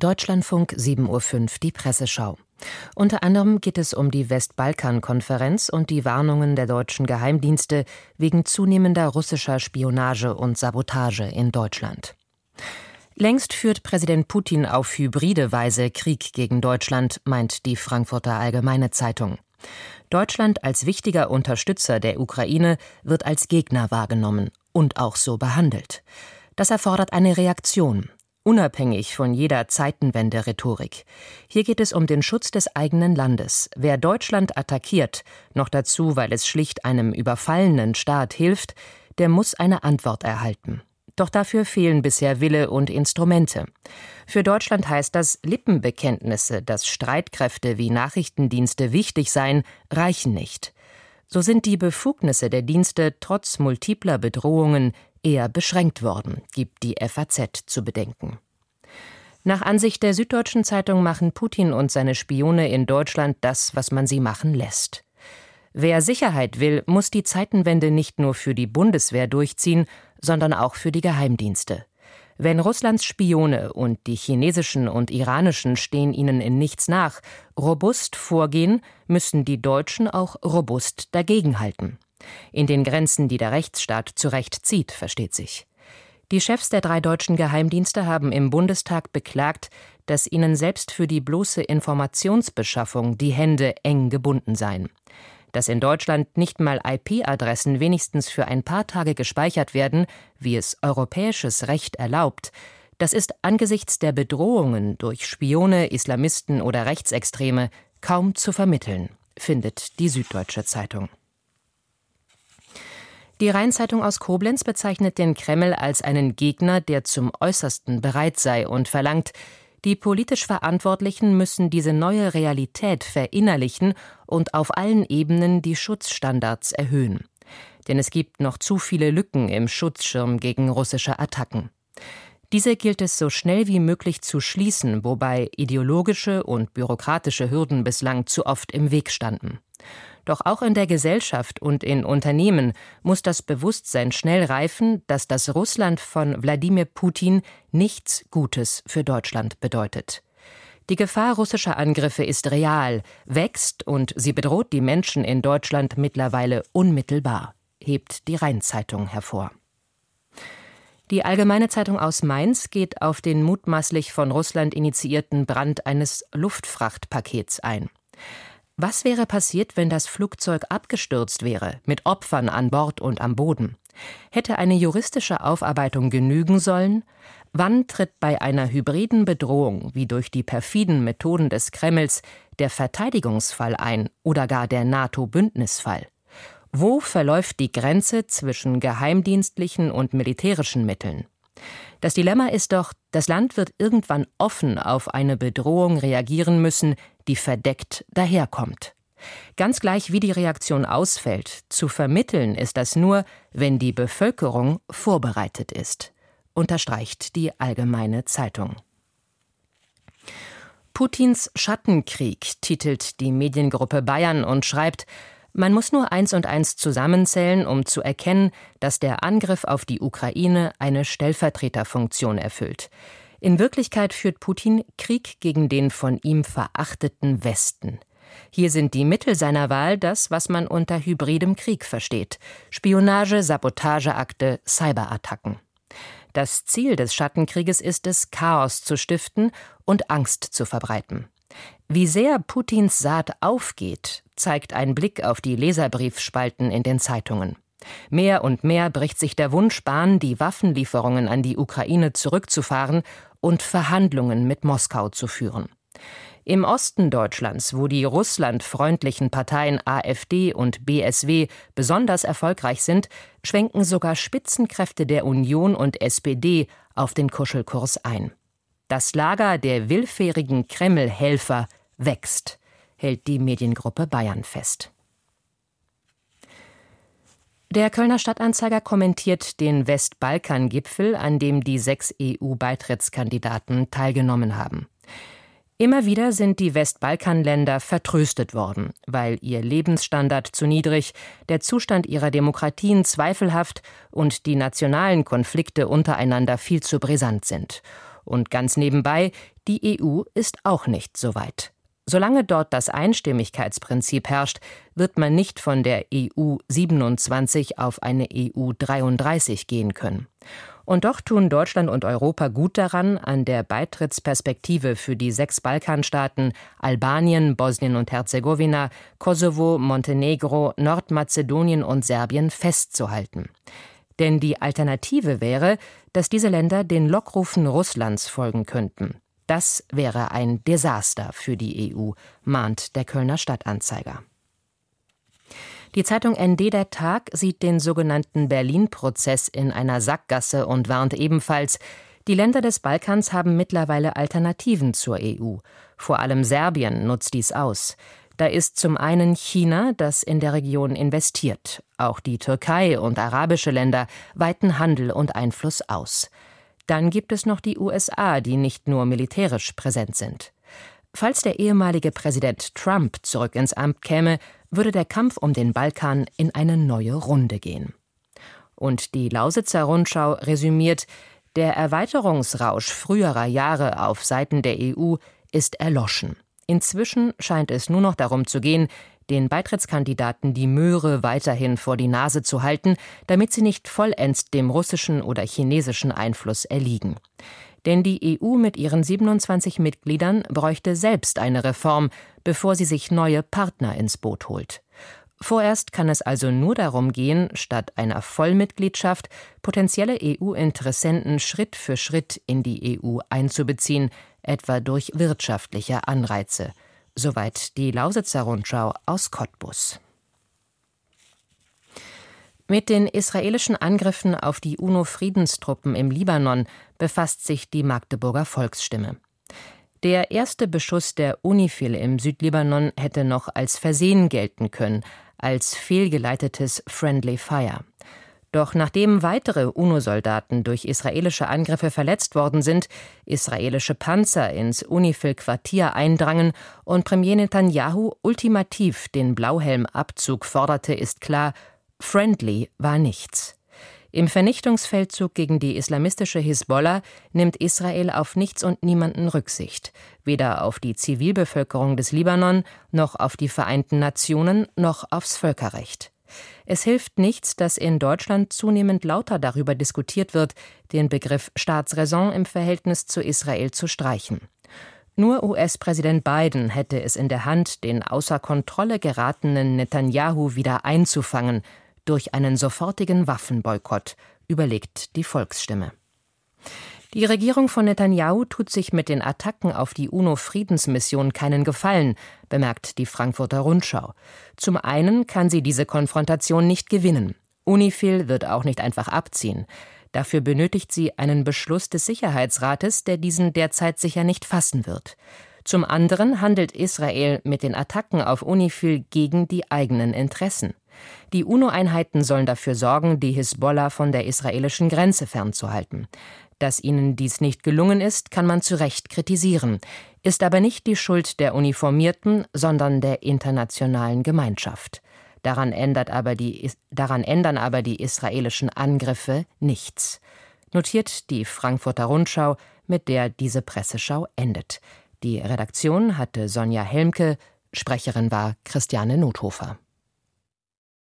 Deutschlandfunk 7:05 Uhr, die Presseschau. Unter anderem geht es um die Westbalkan-Konferenz und die Warnungen der deutschen Geheimdienste wegen zunehmender russischer Spionage und Sabotage in Deutschland. Längst führt Präsident Putin auf hybride Weise Krieg gegen Deutschland, meint die Frankfurter Allgemeine Zeitung. Deutschland als wichtiger Unterstützer der Ukraine wird als Gegner wahrgenommen und auch so behandelt. Das erfordert eine Reaktion, unabhängig von jeder Zeitenwende-Rhetorik. Hier geht es um den Schutz des eigenen Landes. Wer Deutschland attackiert, noch dazu, weil es schlicht einem überfallenen Staat hilft, der muss eine Antwort erhalten. Doch dafür fehlen bisher Wille und Instrumente. Für Deutschland heißt das, Lippenbekenntnisse, dass Streitkräfte wie Nachrichtendienste wichtig seien, reichen nicht. So sind die Befugnisse der Dienste trotz multipler Bedrohungen eher beschränkt worden, gibt die FAZ zu bedenken. Nach Ansicht der Süddeutschen Zeitung machen Putin und seine Spione in Deutschland das, was man sie machen lässt. Wer Sicherheit will, muss die Zeitenwende nicht nur für die Bundeswehr durchziehen, sondern auch für die Geheimdienste. Wenn Russlands Spione und die chinesischen und iranischen stehen ihnen in nichts nach, robust vorgehen, müssen die Deutschen auch robust dagegenhalten. In den Grenzen, die der Rechtsstaat zurecht zieht, versteht sich. Die Chefs der 3 deutschen Geheimdienste haben im Bundestag beklagt, dass ihnen selbst für die bloße Informationsbeschaffung die Hände eng gebunden seien. Dass in Deutschland nicht mal IP-Adressen wenigstens für ein paar Tage gespeichert werden, wie es europäisches Recht erlaubt, das ist angesichts der Bedrohungen durch Spione, Islamisten oder Rechtsextreme kaum zu vermitteln, findet die Süddeutsche Zeitung. Die Rhein-Zeitung aus Koblenz bezeichnet den Kreml als einen Gegner, der zum Äußersten bereit sei und verlangt, die politisch Verantwortlichen müssen diese neue Realität verinnerlichen und auf allen Ebenen die Schutzstandards erhöhen. Denn es gibt noch zu viele Lücken im Schutzschirm gegen russische Attacken. Diese gilt es so schnell wie möglich zu schließen, wobei ideologische und bürokratische Hürden bislang zu oft im Weg standen. Doch auch in der Gesellschaft und in Unternehmen muss das Bewusstsein schnell reifen, dass das Russland von Wladimir Putin nichts Gutes für Deutschland bedeutet. Die Gefahr russischer Angriffe ist real, wächst und sie bedroht die Menschen in Deutschland mittlerweile unmittelbar, hebt die Rhein-Zeitung hervor. Die Allgemeine Zeitung aus Mainz geht auf den mutmaßlich von Russland initiierten Brand eines Luftfrachtpakets ein. Was wäre passiert, wenn das Flugzeug abgestürzt wäre, mit Opfern an Bord und am Boden? Hätte eine juristische Aufarbeitung genügen sollen? Wann tritt bei einer hybriden Bedrohung, wie durch die perfiden Methoden des Kremls, der Verteidigungsfall ein oder gar der NATO-Bündnisfall? Wo verläuft die Grenze zwischen geheimdienstlichen und militärischen Mitteln? Das Dilemma ist doch, das Land wird irgendwann offen auf eine Bedrohung reagieren müssen, die verdeckt daherkommt. Ganz gleich, wie die Reaktion ausfällt, zu vermitteln ist das nur, wenn die Bevölkerung vorbereitet ist, unterstreicht die Allgemeine Zeitung. Putins Schattenkrieg titelt die Mediengruppe Bayern und schreibt: Man muss nur 1 und 1 zusammenzählen, um zu erkennen, dass der Angriff auf die Ukraine eine Stellvertreterfunktion erfüllt. In Wirklichkeit führt Putin Krieg gegen den von ihm verachteten Westen. Hier sind die Mittel seiner Wahl das, was man unter hybridem Krieg versteht: Spionage, Sabotageakte, Cyberattacken. Das Ziel des Schattenkrieges ist es, Chaos zu stiften und Angst zu verbreiten. Wie sehr Putins Saat aufgeht, zeigt ein Blick auf die Leserbriefspalten in den Zeitungen. Mehr und mehr bricht sich der Wunsch Bahn, die Waffenlieferungen an die Ukraine zurückzufahren und Verhandlungen mit Moskau zu führen. Im Osten Deutschlands, wo die russlandfreundlichen Parteien AfD und BSW besonders erfolgreich sind, schwenken sogar Spitzenkräfte der Union und SPD auf den Kuschelkurs ein. Das Lager der willfährigen Kreml-Helfer wächst, hält die Mediengruppe Bayern fest. Der Kölner Stadtanzeiger kommentiert den Westbalkan-Gipfel, an dem die 6 EU-Beitrittskandidaten teilgenommen haben. Immer wieder sind die Westbalkanländer vertröstet worden, weil ihr Lebensstandard zu niedrig, der Zustand ihrer Demokratien zweifelhaft und die nationalen Konflikte untereinander viel zu brisant sind. Und ganz nebenbei, die EU ist auch nicht so weit. Solange dort das Einstimmigkeitsprinzip herrscht, wird man nicht von der EU 27 auf eine EU 33 gehen können. Und doch tun Deutschland und Europa gut daran, an der Beitrittsperspektive für die 6 Balkanstaaten Albanien, Bosnien und Herzegowina, Kosovo, Montenegro, Nordmazedonien und Serbien festzuhalten. Denn die Alternative wäre, dass diese Länder den Lockrufen Russlands folgen könnten. Das wäre ein Desaster für die EU, mahnt der Kölner Stadtanzeiger. Die Zeitung ND Der Tag sieht den sogenannten Berlin-Prozess in einer Sackgasse und warnt ebenfalls, die Länder des Balkans haben mittlerweile Alternativen zur EU. Vor allem Serbien nutzt dies aus. Da ist zum einen China, das in der Region investiert. Auch die Türkei und arabische Länder weiten Handel und Einfluss aus. Dann gibt es noch die USA, die nicht nur militärisch präsent sind. Falls der ehemalige Präsident Trump zurück ins Amt käme, würde der Kampf um den Balkan in eine neue Runde gehen. Und die Lausitzer Rundschau resümiert, der Erweiterungsrausch früherer Jahre auf Seiten der EU ist erloschen. Inzwischen scheint es nur noch darum zu gehen, den Beitrittskandidaten die Möhre weiterhin vor die Nase zu halten, damit sie nicht vollends dem russischen oder chinesischen Einfluss erliegen. Denn die EU mit ihren 27 Mitgliedern bräuchte selbst eine Reform, bevor sie sich neue Partner ins Boot holt. Vorerst kann es also nur darum gehen, statt einer Vollmitgliedschaft potenzielle EU-Interessenten Schritt für Schritt in die EU einzubeziehen, etwa durch wirtschaftliche Anreize. Soweit die Lausitzer Rundschau aus Cottbus. Mit den israelischen Angriffen auf die UNO-Friedenstruppen im Libanon befasst sich die Magdeburger Volksstimme. Der erste Beschuss der UNIFIL im Südlibanon hätte noch als Versehen gelten können, als fehlgeleitetes Friendly Fire. Doch nachdem weitere UNO-Soldaten durch israelische Angriffe verletzt worden sind, israelische Panzer ins UNIFIL-Quartier eindrangen und Premier Netanyahu ultimativ den Blauhelmabzug forderte, ist klar, friendly war nichts. Im Vernichtungsfeldzug gegen die islamistische Hisbollah nimmt Israel auf nichts und niemanden Rücksicht. Weder auf die Zivilbevölkerung des Libanon, noch auf die Vereinten Nationen, noch aufs Völkerrecht. Es hilft nichts, dass in Deutschland zunehmend lauter darüber diskutiert wird, den Begriff Staatsräson im Verhältnis zu Israel zu streichen. Nur US-Präsident Biden hätte es in der Hand, den außer Kontrolle geratenen Netanyahu wieder einzufangen, durch einen sofortigen Waffenboykott, überlegt die Volksstimme. Die Regierung von Netanyahu tut sich mit den Attacken auf die UNO-Friedensmission keinen Gefallen, bemerkt die Frankfurter Rundschau. Zum einen kann sie diese Konfrontation nicht gewinnen. UNIFIL wird auch nicht einfach abziehen. Dafür benötigt sie einen Beschluss des Sicherheitsrates, der diesen derzeit sicher nicht fassen wird. Zum anderen handelt Israel mit den Attacken auf UNIFIL gegen die eigenen Interessen. Die UNO-Einheiten sollen dafür sorgen, die Hisbollah von der israelischen Grenze fernzuhalten. Dass ihnen dies nicht gelungen ist, kann man zu Recht kritisieren, ist aber nicht die Schuld der Uniformierten, sondern der internationalen Gemeinschaft. Daran ändern aber die israelischen Angriffe nichts. Notiert die Frankfurter Rundschau, mit der diese Presseschau endet. Die Redaktion hatte Sonja Helmke, Sprecherin war Christiane Nothofer.